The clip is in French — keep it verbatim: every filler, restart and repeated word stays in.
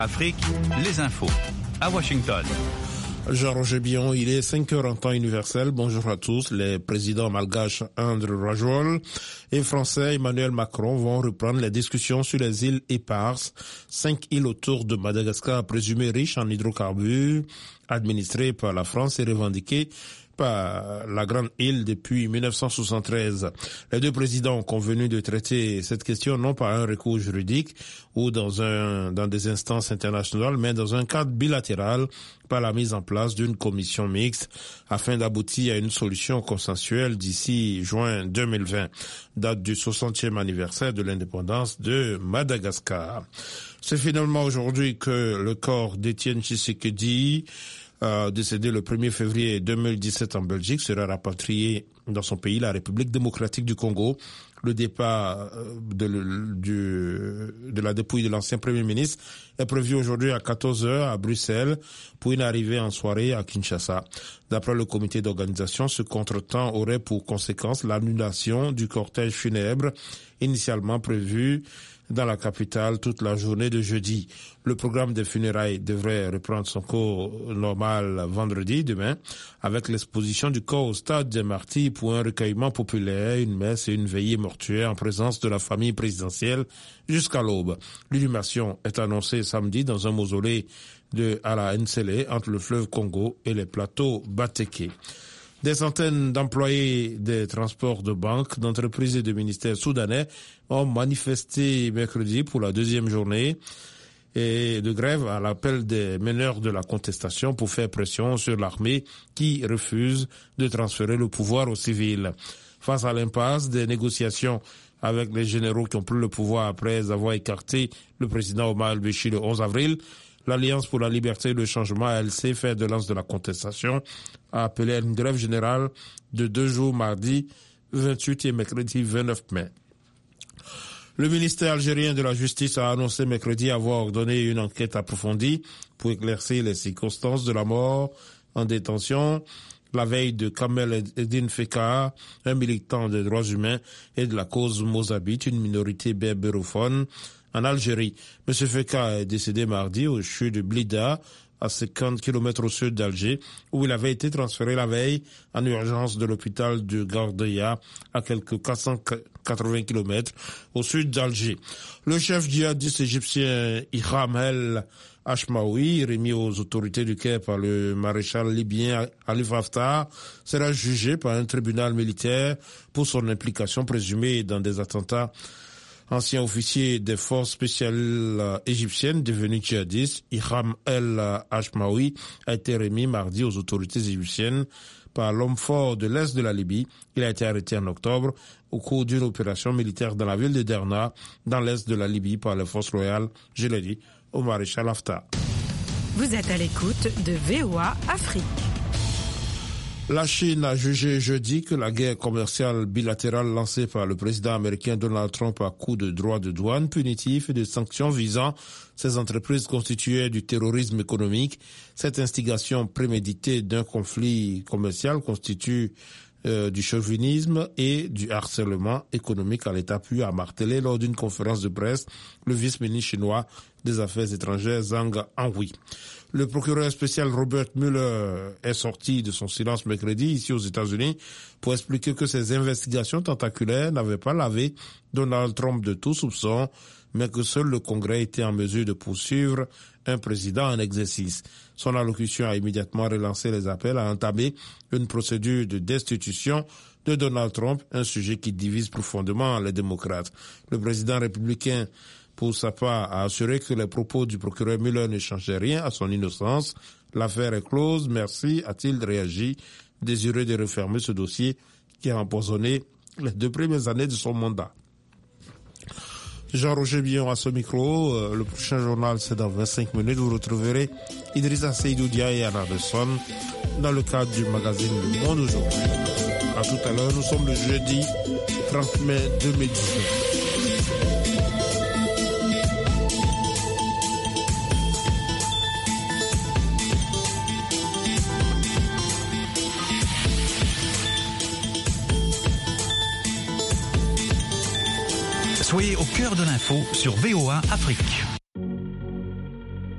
Afrique, les infos. À Washington. Jean-Roger Billon, il est cinq heures en temps universel. Bonjour à tous. Les présidents malgaches André Rajol et français Emmanuel Macron vont reprendre les discussions sur les îles éparses, cinq îles autour de Madagascar présumées riches en hydrocarbures, administrées par la France et revendiquées par la grande île depuis mille neuf cent soixante-treize. Les deux présidents ont convenu de traiter cette question non par un recours juridique ou dans un dans des instances internationales, mais dans un cadre bilatéral par la mise en place d'une commission mixte afin d'aboutir à une solution consensuelle d'ici juin deux mille vingt, date du soixantième anniversaire de l'indépendance de Madagascar. C'est finalement aujourd'hui que le corps d'Étienne Tshisekedi, Euh, décédé le premier février deux mille dix-sept en Belgique, sera rapatrié dans son pays, la République démocratique du Congo. Le départ de, du, de la dépouille de l'ancien Premier ministre est prévu aujourd'hui à quatorze heures à Bruxelles pour une arrivée en soirée à Kinshasa. D'après le comité d'organisation, ce contretemps aurait pour conséquence l'annulation du cortège funèbre initialement prévu dans la capitale toute la journée de jeudi. Le programme des funérailles devrait reprendre son cours normal vendredi, demain, avec l'exposition du corps au stade des Martyrs pour un recueillement populaire, une messe et une veillée mortuaire en présence de la famille présidentielle jusqu'à l'aube. L'inhumation est annoncée samedi dans un mausolée de Ala Nsele entre le fleuve Congo et les plateaux Bateke. Des centaines d'employés des transports de banques, d'entreprises et de ministères soudanais ont manifesté mercredi pour la deuxième journée et de grève à l'appel des meneurs de la contestation pour faire pression sur l'armée qui refuse de transférer le pouvoir aux civils. Face à l'impasse des négociations avec les généraux qui ont pris le pouvoir après avoir écarté le président Omar el-Béchir le onze avril, l'Alliance pour la liberté et le changement, A L C, fait de lance de la contestation, a appelé à une grève générale de deux jours, mardi vingt-huit et mercredi vingt-neuf mai. Le ministère algérien de la Justice a annoncé mercredi avoir ordonné une enquête approfondie pour éclaircir les circonstances de la mort en détention la veille de Kamel Eddine Feka, un militant des droits humains et de la cause mozabite, une minorité berbérophone, en Algérie. M. Feka est décédé mardi au C H U de Blida, à cinquante kilomètres au sud d'Alger, où il avait été transféré la veille en urgence de l'hôpital de Gardeya, à quelques quatre cent quatre-vingts kilomètres au sud d'Alger. Le chef djihadiste égyptien Ihram El Hashmaoui, remis aux autorités du Caire par le maréchal libyen Khalifa Haftar, sera jugé par un tribunal militaire pour son implication présumée dans des attentats. Ancien officier des forces spéciales égyptiennes devenu djihadiste, Ihram El Hashmaoui a été remis mardi aux autorités égyptiennes par l'homme fort de l'Est de la Libye. Il a été arrêté en octobre au cours d'une opération militaire dans la ville de Derna, dans l'Est de la Libye, par les forces royales, je l'ai dit, au maréchal Haftar. Vous êtes à l'écoute de V O A Afrique. La Chine a jugé jeudi que la guerre commerciale bilatérale lancée par le président américain Donald Trump à coups de droits de douane punitifs et de sanctions visant ces entreprises constituait du terrorisme économique. Cette instigation préméditée d'un conflit commercial constitue euh, du chauvinisme et du harcèlement économique à l'état pur, a martelé lors d'une conférence de presse le vice-ministre chinois des Affaires étrangères Zhang Anhui. Le procureur spécial Robert Mueller est sorti de son silence mercredi ici aux États-Unis pour expliquer que ces investigations tentaculaires n'avaient pas lavé Donald Trump de tout soupçon, mais que seul le Congrès était en mesure de poursuivre un président en exercice. Son allocution a immédiatement relancé les appels à entamer une procédure de destitution de Donald Trump, un sujet qui divise profondément les démocrates. Le président républicain, pour sa part, a assuré que les propos du procureur Mueller ne changeaient rien à son innocence. L'affaire est close, merci, a-t-il réagi, désireux de refermer ce dossier qui a empoisonné les deux premières années de son mandat. Jean-Roger Billon à ce micro. Euh, le prochain journal, c'est dans vingt-cinq minutes. Vous retrouverez Idrissa Seydoudia et Anna Besson dans le cadre du magazine Le Monde aujourd'hui. À tout à l'heure, nous sommes le jeudi trente mai deux mille dix-neuf. Soyez au cœur de l'info sur V O A Afrique.